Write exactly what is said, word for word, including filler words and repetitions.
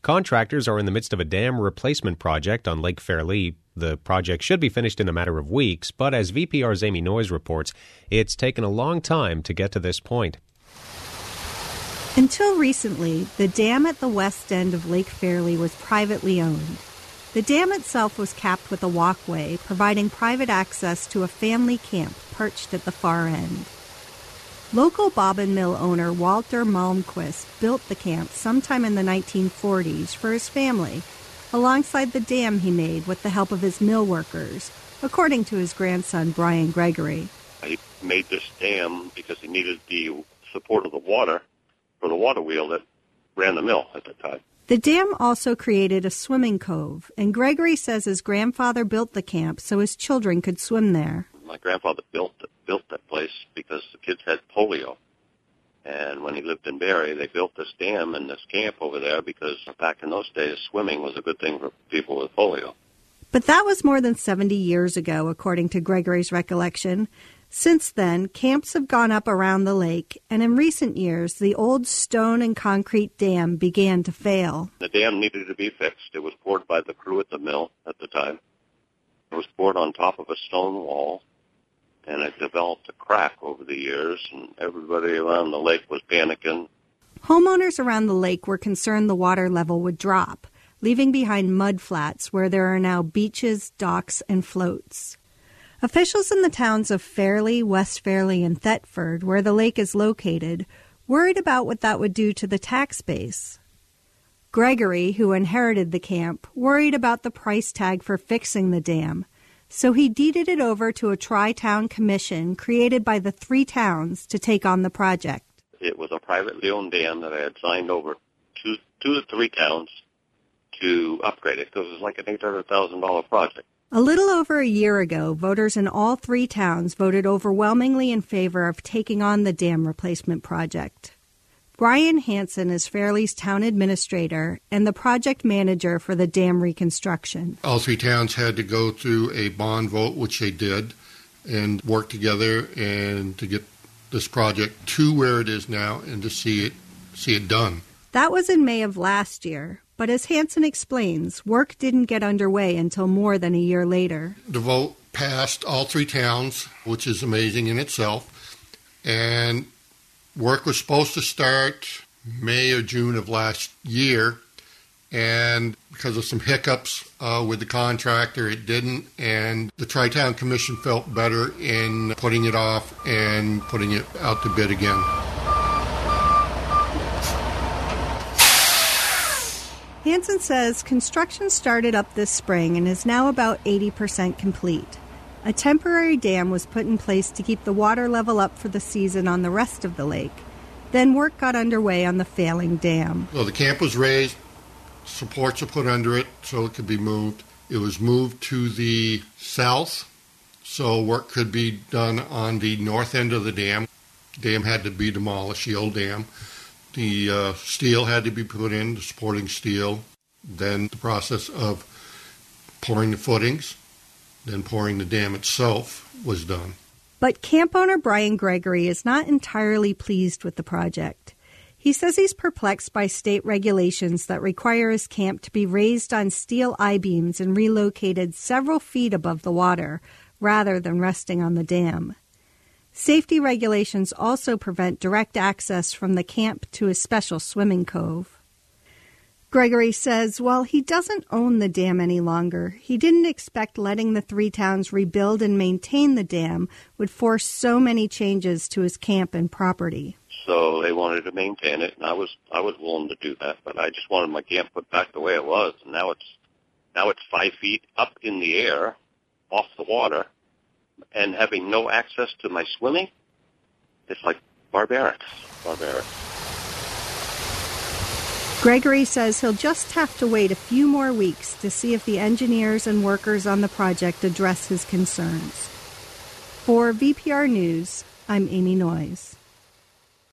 Contractors are in the midst of a dam replacement project on Lake Fairlie. The project should be finished in a matter of weeks, but as V P R's Amy Noyes reports, it's taken a long time to get to this point. Until recently, the dam at the west end of Lake Fairlie was privately owned. The dam itself was capped with a walkway, providing private access to a family camp perched at the far end. Local bobbin mill owner Walter Malmquist built the camp sometime in the nineteen forties for his family, alongside the dam he made with the help of his mill workers, according to his grandson Brian Gregory. He made this dam because he needed the support of the water for the water wheel that ran the mill at the time. The dam also created a swimming cove, and Gregory says his grandfather built the camp so his children could swim there. My grandfather built built that place because the kids had polio. And when he lived in Barrie, they built this dam and this camp over there because back in those days, swimming was a good thing for people with polio. But that was more than seventy years ago, according to Gregory's recollection. Since then, camps have gone up around the lake, and in recent years, the old stone and concrete dam began to fail. The dam needed to be fixed. It was poured by the crew at the mill at the time. It was poured on top of a stone wall, and it developed a crack over the years, and everybody around the lake was panicking. Homeowners around the lake were concerned the water level would drop, leaving behind mud flats where there are now beaches, docks, and floats. Officials in the towns of Fairlie, West Fairlie, and Thetford, where the lake is located, worried about what that would do to the tax base. Gregory, who inherited the camp, worried about the price tag for fixing the dam, so he deeded it over to a tri-town commission created by the three towns to take on the project. It was a privately owned dam that I had signed over to two to three towns to upgrade it because it was like an eight hundred thousand dollars project. A little over a year ago, voters in all three towns voted overwhelmingly in favor of taking on the dam replacement project. Brian Hansen is Fairlie's town administrator and the project manager for the dam reconstruction. All three towns had to go through a bond vote, which they did, and work together and to get this project to where it is now and to see it see it done. That was in May of last year. But as Hansen explains, work didn't get underway until more than a year later. The vote passed all three towns, which is amazing in itself, and work was supposed to start May or June of last year, and because of some hiccups uh, with the contractor, it didn't, and the Tri-Town Commission felt better in putting it off and putting it out to bid again. Hansen says construction started up this spring and is now about eighty percent complete. A temporary dam was put in place to keep the water level up for the season on the rest of the lake. Then work got underway on the failing dam. Well, the camp was raised, supports were put under it so it could be moved. It was moved to the south so work could be done on the north end of the dam. The dam had to be demolished, the old dam. The uh, steel had to be put in, the supporting steel. Then the process of pouring the footings, then pouring the dam itself was done. But camp owner Brian Gregory is not entirely pleased with the project. He says he's perplexed by state regulations that require his camp to be raised on steel I-beams and relocated several feet above the water, rather than resting on the dam. Safety regulations also prevent direct access from the camp to a special swimming cove. Gregory says while he doesn't own the dam any longer, he didn't expect letting the three towns rebuild and maintain the dam would force so many changes to his camp and property. So they wanted to maintain it, and I was I was willing to do that, but I just wanted my camp put back the way it was. And now it's now it's five feet up in the air, off the water, and having no access to my swimming, it's like barbaric. Barbaric. Gregory says he'll just have to wait a few more weeks to see if the engineers and workers on the project address his concerns. For V P R News, I'm Amy Noyes.